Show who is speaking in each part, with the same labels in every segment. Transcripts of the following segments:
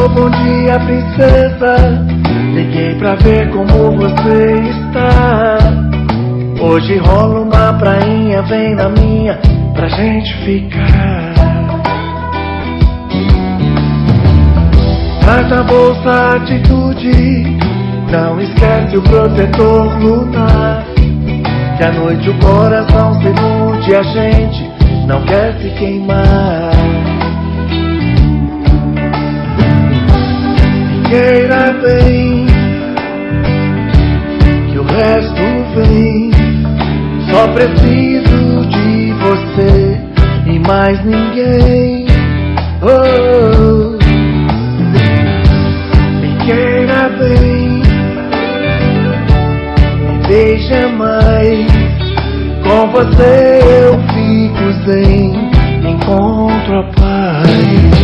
Speaker 1: Alô, bom dia, princesa. Liguei pra ver como você está. Hoje rola uma prainha, vem na minha pra gente ficar. Traz na bolsa a atitude, não esquece o protetor lunar. Que à noite o coração se ilude, a gente não quer se queimar. Queira bem, que o resto vem. Só preciso de você e mais ninguém. Oh, me queira bem, me beija mais. Com você eu fico zen, encontro a paz.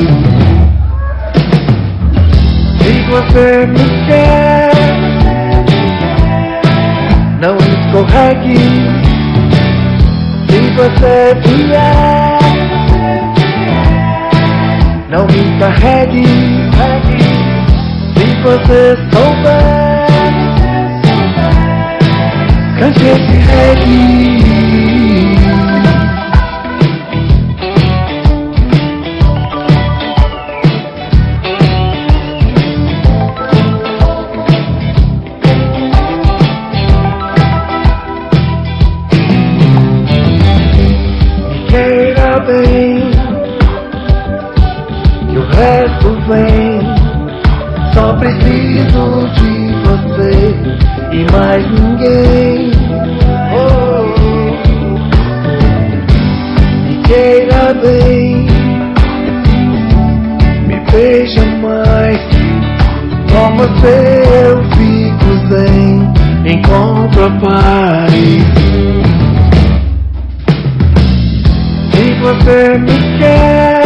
Speaker 1: Se você me quer, não escorregue. Se você vier, não me carregue. Se você souber, cante esse reggae. Queira bem, que o resto vem. Só preciso de você e mais ninguém. Oh, me queira bem, me beija mais. Com você eu fico zen, encontro a paz. Se você me quer,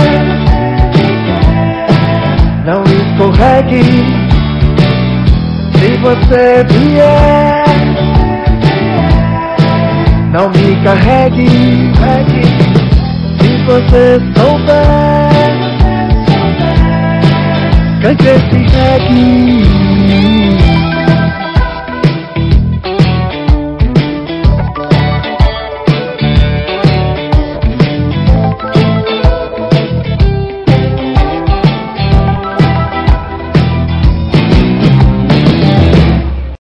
Speaker 1: não escorregue. Se você vier, não me carregue. Se você souber, cante esse reggae.